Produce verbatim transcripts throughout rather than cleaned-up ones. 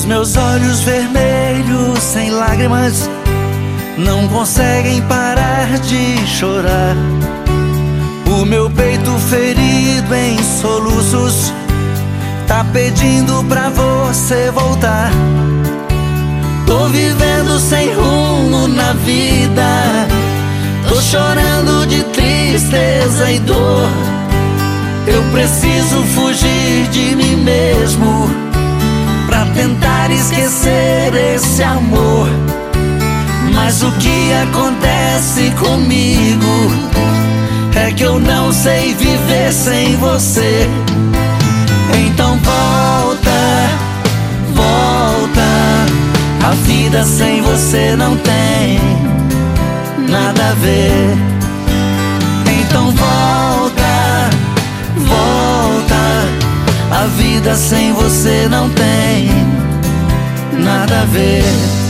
meus olhos vermelhos, sem lágrimas, não conseguem parar de chorar. O meu peito ferido em soluços tá pedindo pra você voltar. Tô vivendo sem rumo na vida, tô chorando de tristeza e dor. Eu preciso fugir de mim mesmo pra tentar esquecer esse amor. Mas o que acontece comigo é que eu não sei viver sem você. Então volta, volta. A vida sem você não tem nada a ver. Então volta, volta. A vida sem você não tem nada a ver.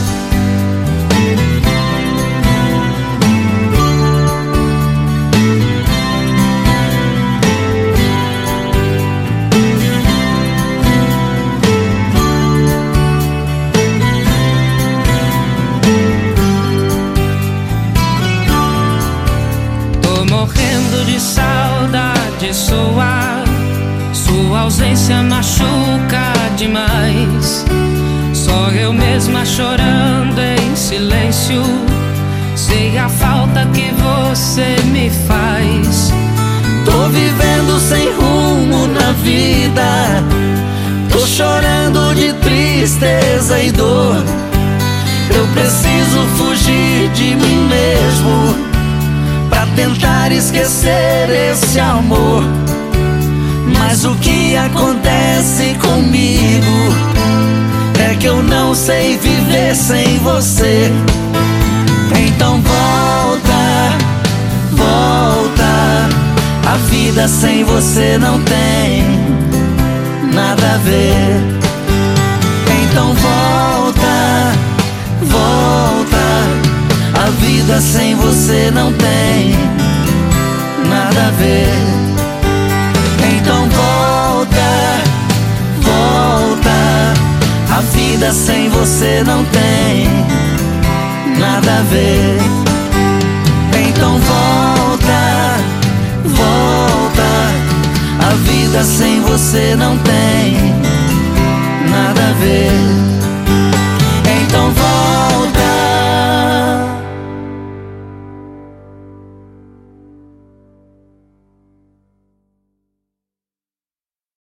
Morrendo de saudade sua, sua ausência machuca demais. Só eu mesma chorando em silêncio, sei a falta que você me faz. Tô vivendo sem rumo na vida, tô chorando de tristeza e dor. Eu preciso fugir de mim mesmo pra tentar esquecer esse amor. Mas o que acontece comigo é que eu não sei viver sem você. Então volta, volta. A vida sem você não tem nada a ver. Então volta, volta. A vida sem você não tem nada a ver. Então volta, volta. A vida sem você não tem nada a ver. Então volta, volta. A vida sem você não tem nada a ver.